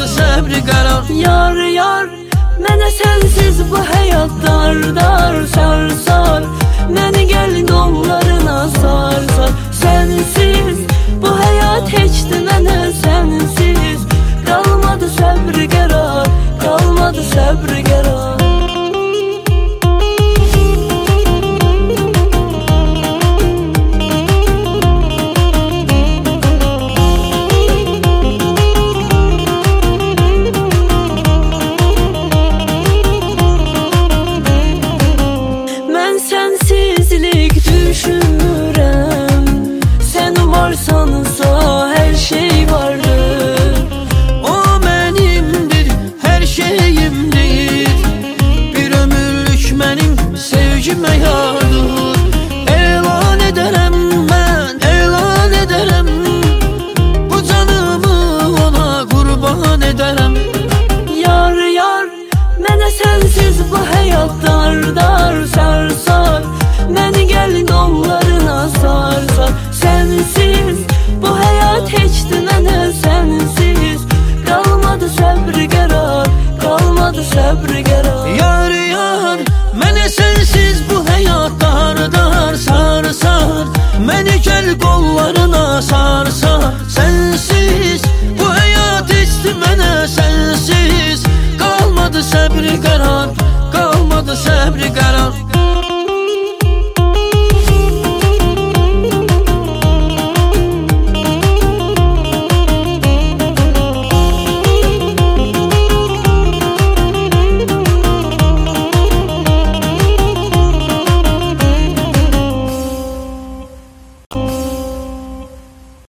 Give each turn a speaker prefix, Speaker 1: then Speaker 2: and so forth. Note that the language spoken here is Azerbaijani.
Speaker 1: qalmadı səbri qərar.
Speaker 2: Yar, yar, mənə sənsiz bu həyat dar, sar. Məni gəl qollarına sar. Sənsiz bu həyat heçdir mənə sənsiz. Qalmadı səbri qərar, qalmadı səbri qərar. Sensizlik düşünürəm, sən varsansa hər şey vardır.
Speaker 1: O mənimdir, hər şeyimdir, bir ömürlük mənim sevgim əyardır. Elan edərəm mən, elan edərəm, bu canımı ona qurban edərəm.
Speaker 2: Yar, yar, mənə sənsiz bu həyat dar,